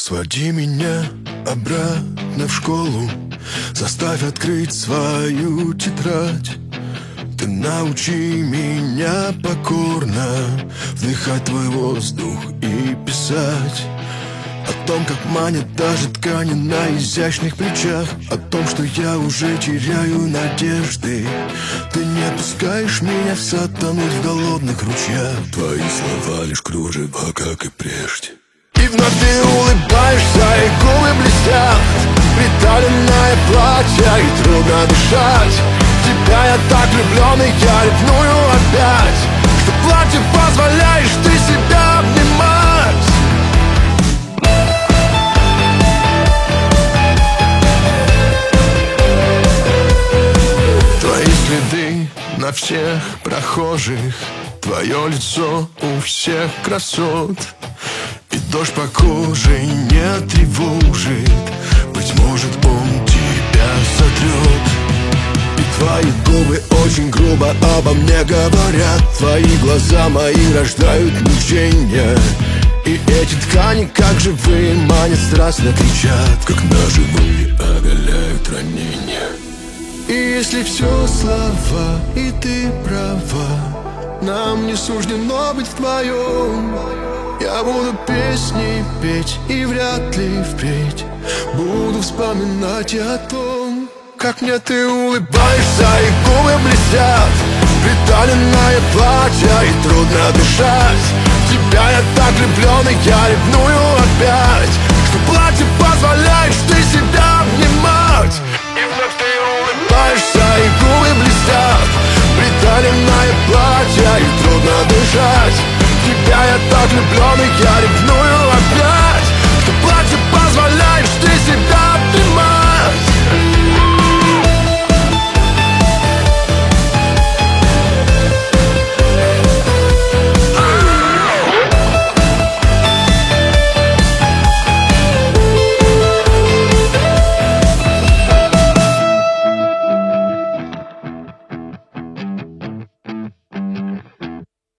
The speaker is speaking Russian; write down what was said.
Своди меня обратно в школу, заставь открыть свою тетрадь. Ты научи меня покорно вдыхать твой воздух и писать о том, как манят даже ткани на изящных плечах, о том, что я уже теряю надежды. Ты не пускаешь меня в сад тонуть в голодных ручьях. Твои слова лишь кружева, как и прежде. И вновь ты улыбаешься, и губы блестят, приталенное платье, и трудно дышать. В тебя я так влюблен, и я ревную опять, что платье позволяешь ты себя обнимать. Твои следы на всех прохожих, твое лицо у всех красот. И дождь по коже не тревожит, быть может, он тебя сотрет. И твои губы очень грубо обо мне говорят, твои глаза мои рождают мучения. И эти ткани, как живые, манят, страстно кричат, как ножевые оголяют ранения. И если все слова, и ты права, нам не суждено быть вдвоем. Я буду песни петь и вряд ли впредь буду вспоминать о том, как мне ты улыбаешься, и губы блестят, приталенное платье, и трудно дышать. В тебя я так влюблен, и я ревную опять, что платье позволяешь ты себя обнимать. И вновь ты улыбаешься, и губы блестят, приталенное платье, и трудно дышать. В тебя я так влюблен, и я ревную